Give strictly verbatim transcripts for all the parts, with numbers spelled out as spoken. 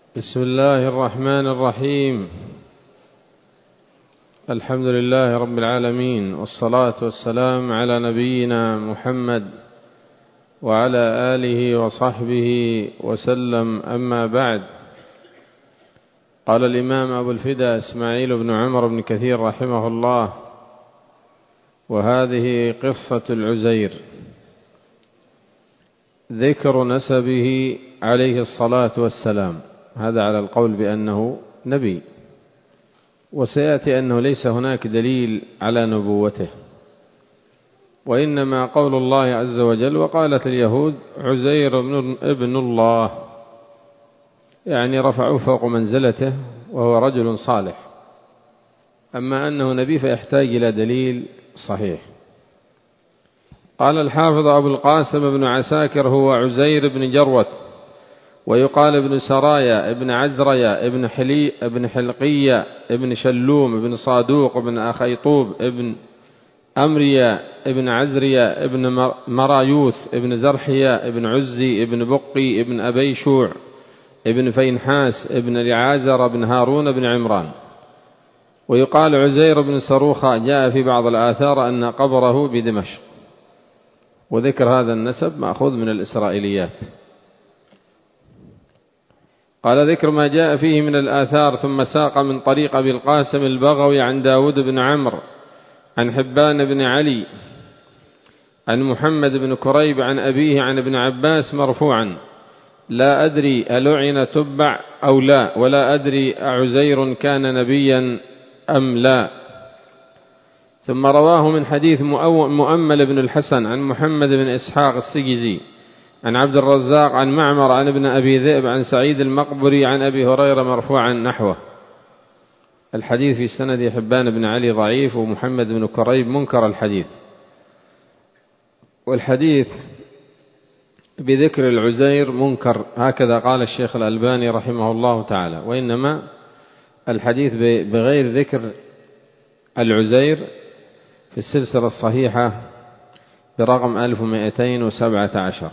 بسم الله الرحمن الرحيم. الحمد لله رب العالمين، والصلاة والسلام على نبينا محمد وعلى آله وصحبه وسلم، أما بعد. قال الإمام أبو الفداء إسماعيل بن عمر بن كثير رحمه الله: وهذه قصة العزير، ذكر نسبه عليه الصلاة والسلام، هذا على القول بأنه نبي، وسيأتي أنه ليس هناك دليل على نبوته، وإنما قول الله عز وجل: وقالت اليهود عزير ابن الله، يعني رفعوه فوق منزلته وهو رجل صالح. أما أنه نبي فيحتاج إلى دليل صحيح. قال الحافظ أبو القاسم بن عساكر: هو عزير بن جروة، ويقال ابن سرايا، ابن عزريا، ابن حلي، ابن حلقية، ابن شلوم، ابن صادوق، ابن أخيطوب، ابن أمريا، ابن عزريا، ابن مرايوث، ابن زرحيا، ابن عزي، ابن بقي، ابن أبيشوع، ابن فينحاس، ابن لعازر، ابن هارون، ابن عمران. ويقال عزير بن صروخة، جاء في بعض الآثار أن قبره بدمشق. وذكر هذا النسب مأخوذ من الإسرائيليات. قال: ذكر ما جاء فيه من الآثار. ثم ساق من طريق أبي القاسم البغوي عن داود بن عمرو عن حبان بن علي عن محمد بن كريب عن أبيه عن ابن عباس مرفوعا: لا أدري ألعن تبع أو لا، ولا أدري أعزير كان نبيا أم لا. ثم رواه من حديث مؤمل بن الحسن عن محمد بن إسحاق السجزي عن عبد الرزاق عن معمر عن ابن أبي ذئب عن سعيد المقبري عن أبي هريرة مرفوعا نحوه. الحديث في سند حبان بن علي ضعيف، ومحمد بن كريب منكر الحديث. والحديث بذكر العزير منكر، هكذا قال الشيخ الألباني رحمه الله تعالى. وإنما الحديث بغير ذكر العزير في السلسلة الصحيحة برقم ألف ومئتين وسبعة عشر.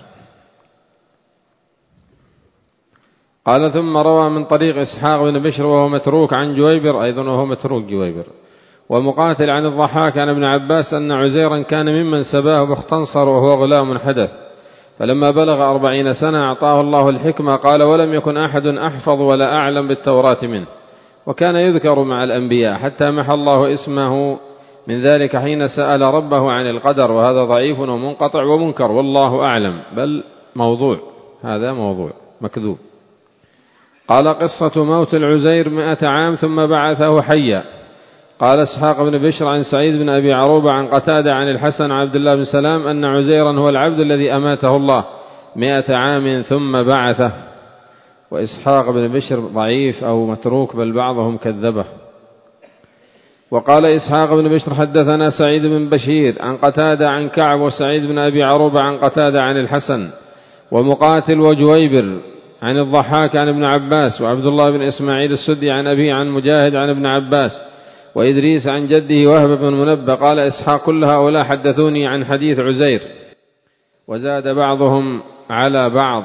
قال: ثم روى من طريق إسحاق بن بشر وهو متروك عن جويبر، أيضا وهو متروك جويبر، ومقاتل عن الضحاك عن ابن عباس أن عزيرا كان ممن سباه باختنصر وهو غلام حدث، فلما بلغ أربعين سنة أعطاه الله الحكمة. قال: ولم يكن أحد أحفظ ولا أعلم بالتوراة منه، وكان يذكر مع الأنبياء، حتى محى الله اسمه من ذلك حين سأل ربه عن القدر. وهذا ضعيف ومنقطع ومنكر، والله أعلم، بل موضوع، هذا موضوع مكذوب. قال: قصة موت العزير مئة عام ثم بعثه حيا. قال إسحاق بن بشر عن سعيد بن أبي عروبة عن قتادة عن الحسن عبد الله بن سلام أن عزيرا هو العبد الذي أماته الله مئة عام ثم بعثه. وإسحاق بن بشر ضعيف أو متروك، بل بعضهم كذبه. وقال إسحاق بن بشر: حدثنا سعيد بن بشير عن قتادة عن كعب وسعيد بن أبي عروبة عن قتادة عن الحسن ومقاتل وجويبر عن الضحاك عن ابن عباس، وعبد الله بن إسماعيل السدي عن أبي عن مجاهد عن ابن عباس، وإدريس عن جده وهب بن منبه. قال إسحاق: كل هؤلاء حدثوني عن حديث عزير. وزاد بعضهم على بعض.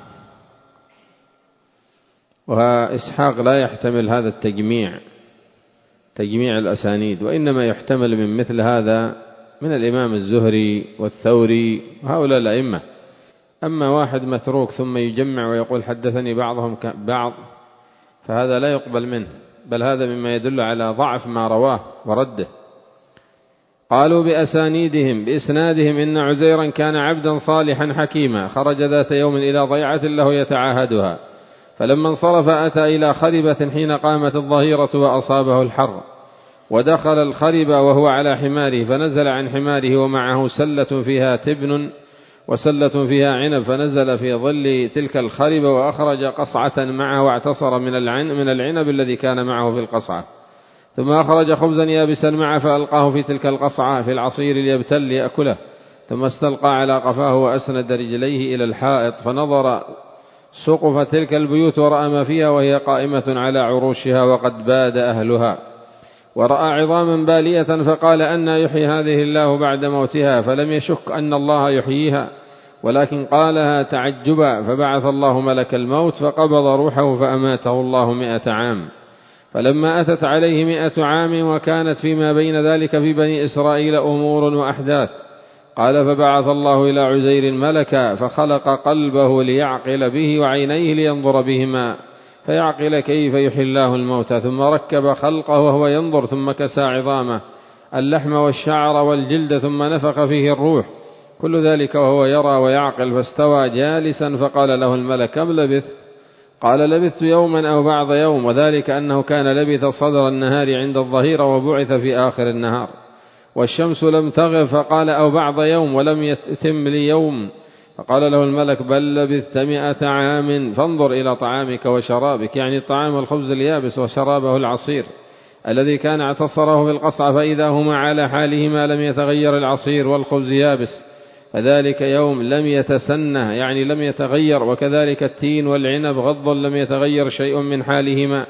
وإسحاق لا يحتمل هذا التجميع، تجميع الأسانيد، وإنما يحتمل من مثل هذا من الإمام الزهري والثوري وهؤلاء الأئمة. أما واحد متروك ثم يجمع ويقول حدثني بعضهم بعض، فهذا لا يقبل منه، بل هذا مما يدل على ضعف ما رواه ورده. قالوا بأسانيدهم بإسنادهم: إن عزيرا كان عبدا صالحا حكيما، خرج ذات يوم إلى ضيعة له يتعاهدها، فلما انصرف أتى إلى خربة حين قامت الظهيرة وأصابه الحر، ودخل الخربة وهو على حماره، فنزل عن حماره ومعه سلة فيها تبن وسلة فيها عنب، فنزل في ظل تلك الخربة وأخرج قصعة معه واعتصر من من العنب الذي كان معه في القصعة، ثم أخرج خبزا يابسا معه فألقاه في تلك القصعة في العصير ليبتل ليأكله، ثم استلقى على قفاه وأسند رجليه إلى الحائط، فنظر سقف تلك البيوت ورأى ما فيها وهي قائمة على عروشها وقد باد أهلها، ورأى عظاما بالية، فقال: أنى يحيي هذه الله بعد موتها؟ فلم يشك أن الله يحييها، ولكن قالها تعجبا، فبعث الله ملك الموت فقبض روحه فأماته الله مئة عام. فلما أتت عليه مئة عام وكانت فيما بين ذلك في بني إسرائيل أمور وأحداث، قال فبعث الله إلى عزير ملكا فخلق قلبه ليعقل به وعينيه لينظر بهما، فيعقل كيف يحيي الله الموتى، ثم ركب خلقه وهو ينظر، ثم كسى عظامه اللحم والشعر والجلد، ثم نفخ فيه الروح، كل ذلك وهو يرى ويعقل. فاستوى جالسا فقال له الملك كم لبثت؟ قال لبثت يوما أو بعض يوم، وذلك أنه كان لبث صدر النهار عند الظهيرة وبعث في آخر النهار، والشمس لم تغب، فقال أو بعض يوم ولم يتم لي يوم. فقال له الملك بل لبثت مئة عام، فانظر إلى طعامك وشرابك، يعني الطعام الخبز اليابس، وشرابه العصير الذي كان اعتصره في القصعة، فإذا هما على حالهما لم يتغير العصير والخبز يابس، فذلك يوم لم يتسنه يعني لم يتغير، وكذلك التين والعنب غض لم يتغير شيء من حالهما.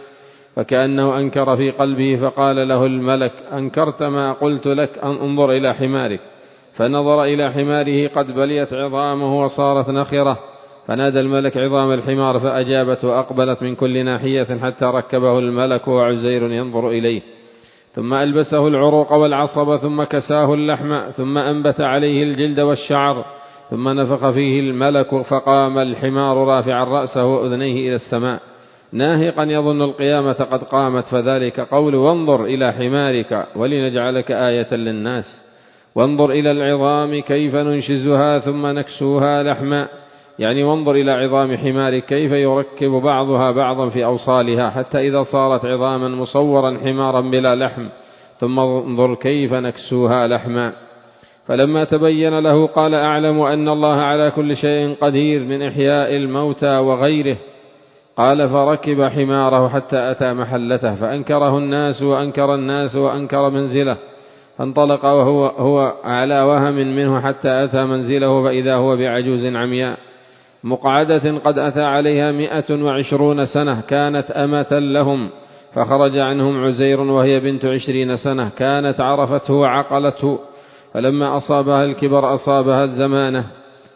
فكأنه أنكر في قلبه، فقال له الملك أنكرت ما قلت لك، أن انظر إلى حمارك. فنظر إلى حماره قد بليت عظامه وصارت نخرة، فنادى الملك عظام الحمار فأجابت وأقبلت من كل ناحية، حتى ركبه الملك وعزير ينظر إليه، ثم ألبسه العروق والعصب، ثم كساه اللحم، ثم أنبت عليه الجلد والشعر، ثم نفخ فيه الملك، فقام الحمار رافعا رأسه وأذنيه إلى السماء ناهقا يظن القيامة قد قامت، فذلك قول وانظر إلى حمارك ولنجعلك آية للناس. وانظر إلى العظام كيف ننشزها ثم نكسوها لحما، يعني وانظر إلى عظام حمارك كيف يركب بعضها بعضا في أوصالها، حتى إذا صارت عظاما مصورا حمارا بلا لحم، ثم انظر كيف نكسوها لحما. فلما تبين له قال أعلم أن الله على كل شيء قدير من إحياء الموتى وغيره. قال فركب حماره حتى أتى محلته، فأنكره الناس وأنكر الناس وأنكر منزله، فانطلق وهو هو على وهم منه حتى أتى منزله، فإذا هو بعجوز عمياء مقعدة قد أتى عليها مئة وعشرون سنة، كانت أمة لهم، فخرج عنهم عزير وهي بنت عشرين سنة، كانت عرفته وعقلته، فلما أصابها الكبر أصابها الزمانة،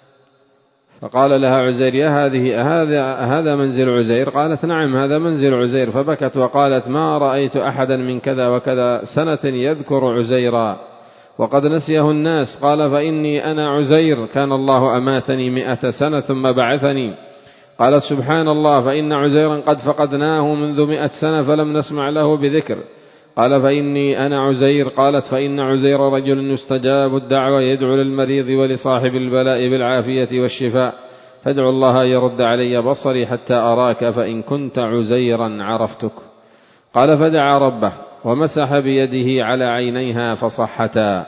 فقال لها عزير يا هذه هذا هذا منزل عزير؟ قالت نعم هذا منزل عزير، فبكت وقالت ما رأيت أحدا من كذا وكذا سنة يذكر عزيرا وقد نسيه الناس. قال فإني أنا عزير، كان الله أماتني مئة سنة ثم بعثني. قالت سبحان الله، فإن عزيرا قد فقدناه منذ مئة سنة فلم نسمع له بذكر. قال فإني أنا عزير. قالت فإن عزير رجل يستجاب الدعوة، يدعو للمريض ولصاحب البلاء بالعافية والشفاء، فادعو الله يرد علي بصري حتى أراك، فإن كنت عزيرا عرفتك. قال فدعا ربه ومسح بيده على عينيها فصحتا،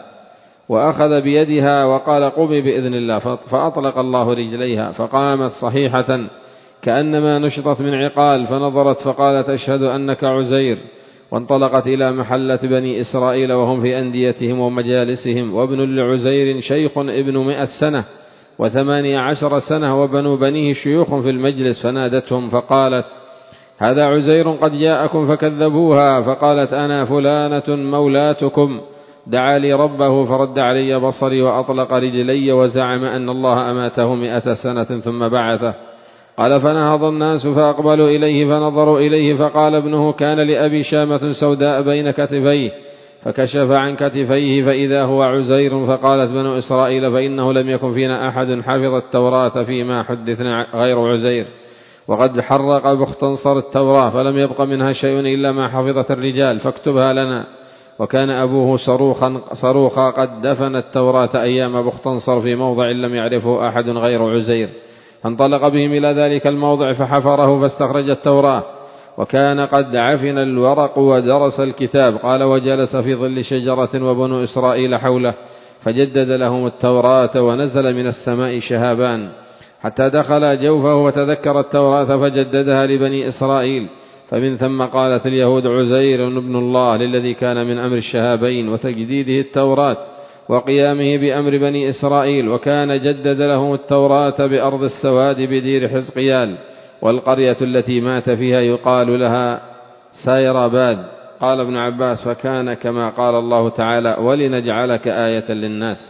وأخذ بيدها وقال قومي بإذن الله، فأطلق الله رجليها فقامت صحيحة كأنما نشطت من عقال، فنظرت فقالت أشهد أنك عزير، وانطلقت إلى محلة بني إسرائيل وهم في أنديتهم ومجالسهم، وابن لعزير شيخ ابن مئة سنة وثمانية عشر سنة، وبنو بنيه شيوخ في المجلس، فنادتهم فقالت هذا عزير قد جاءكم، فكذبوها، فقالت أنا فلانة مولاتكم، دعا لي ربه فرد علي بصري وأطلق رجلي، وزعم أن الله أماته مئة سنة ثم بعثه. قال فنهض الناس فأقبلوا إليه فنظروا إليه، فقال ابنه كان لأبي شامة سوداء بين كتفيه، فكشف عن كتفيه فإذا هو عزير. فقالت بنو إسرائيل فإنه لم يكن فينا أحد حفظ التوراة فيما حدثنا غير عزير، وقد حرق بختنصر التوراة فلم يبق منها شيء إلا ما حفظت الرجال، فاكتبها لنا. وكان أبوه صروخا, صروخا قد دفن التوراة أيام بختنصر في موضع لم يعرفه أحد غير عزير، فانطلق بهم إلى ذلك الموضع فحفره فاستخرج التوراة، وكان قد عفن الورق ودرس الكتاب. قال وجلس في ظل شجرة وبنو إسرائيل حوله، فجدد لهم التوراة، ونزل من السماء شهابان حتى دخل جوفه وتذكر التوراة فجددها لبني إسرائيل. فمن ثم قالت اليهود عزير ابن الله، للذي كان من أمر الشهابين وتجديده التوراة وقيامه بأمر بني إسرائيل. وكان جدد لهم التوراة بأرض السواد بدير حزقيال، والقرية التي مات فيها يقال لها سايراباد. قال ابن عباس فكان كما قال الله تعالى ولنجعلك آية للناس،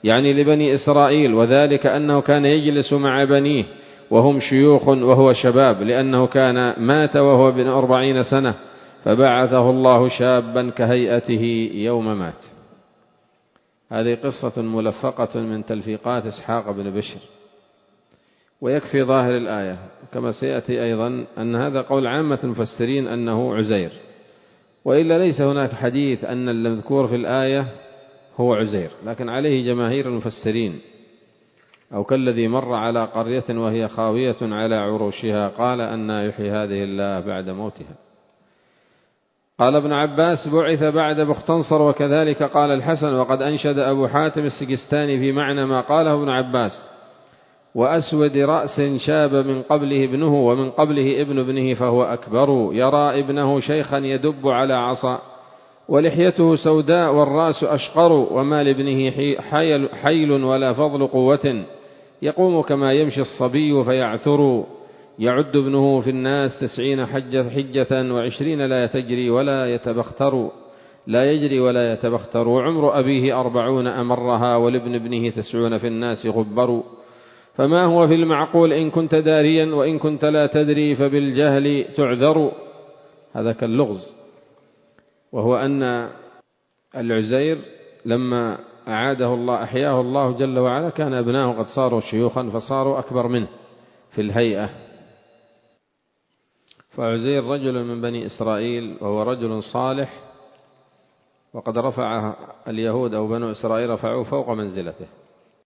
يعني لبني إسرائيل، وذلك أنه كان يجلس مع بنيه وهم شيوخ وهو شباب، لأنه كان مات وهو ابن أربعين سنة فبعثه الله شابا كهيئته يوم مات. هذه قصة ملفقة من تلفيقات إسحاق بن بشر. ويكفي ظاهر الآية كما سيأتي أيضا أن هذا قول عامة المفسرين أنه عزير، وإلا ليس هناك حديث أن المذكور في الآية هو عزير، لكن عليه جماهير المفسرين. أو كالذي مر على قرية وهي خاوية على عروشها قال أنى يحيي هذه الله بعد موتها. قال ابن عباس بعث بعد بختنصر، وكذلك قال الحسن. وقد أنشد أبو حاتم السجستاني في معنى ما قاله ابن عباس: وأسود رأس شاب من قبله ابنه ومن قبله ابن ابنه فهو أكبر، يرى ابنه شيخا يدب على عصا ولحيته سوداء والرأس أشقر، وما لابنه حيل, حيل ولا فضل قوة، يقوم كما يمشي الصبي فيعثر، يعد ابنه في الناس تسعين حجة, حجة وعشرين لا يتجري ولا يتبختر لا يجري ولا يتبختر، وعمر أبيه أربعون أمرها ولابن ابنه تسعون في الناس غبر، فما هو في المعقول إن كنت داريا وإن كنت لا تدري فبالجهل تعذر. هذا كاللغز، وهو أن العزير لما أعاده الله أحياه الله جل وعلا كان ابناه قد صاروا شيوخا فصاروا أكبر منه في الهيئة. فعزير رجل من بني إسرائيل وهو رجل صالح، وقد رفع اليهود أو بنو إسرائيل رفعوه فوق منزلته.